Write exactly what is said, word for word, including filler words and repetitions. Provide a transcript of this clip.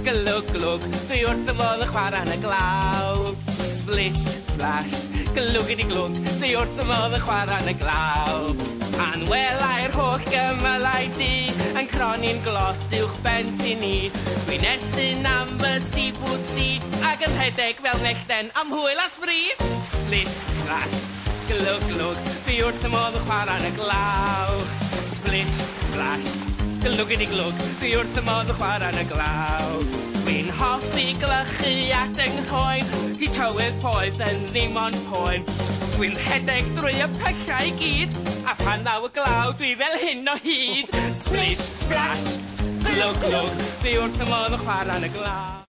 glwg, glwg, dwi wrth y modd y chwarae yn y glaw. Splish, splash, glwgidi glwg, dwi wrth y modd y chwarae yn y glaw. A'n welai'r holl gymylau di, yn croni'n glot uwch bent i ni. Dwi'n estyn am fy si bwt si, ac yn rhedeg fel nechten am hwyl a sbryd. Splish, splash, glwg, glwg, dwi wrth y modd y chwarae yn y glaw. Splish, splash, glwgidi glwg, dwi wrth y modd y chwarae yn y glaw. Dwi'n hoffi glychu at yng nghoen, di tywydd poeth yn ddim ond poen. Dwi'n rhedeg drwy y pyllau i gyd, a pan naw y glaw dwi fel hyn o hyd. Splish, splash, glwg, glwg, dwi wrth y modd y chwarae yn y glaw.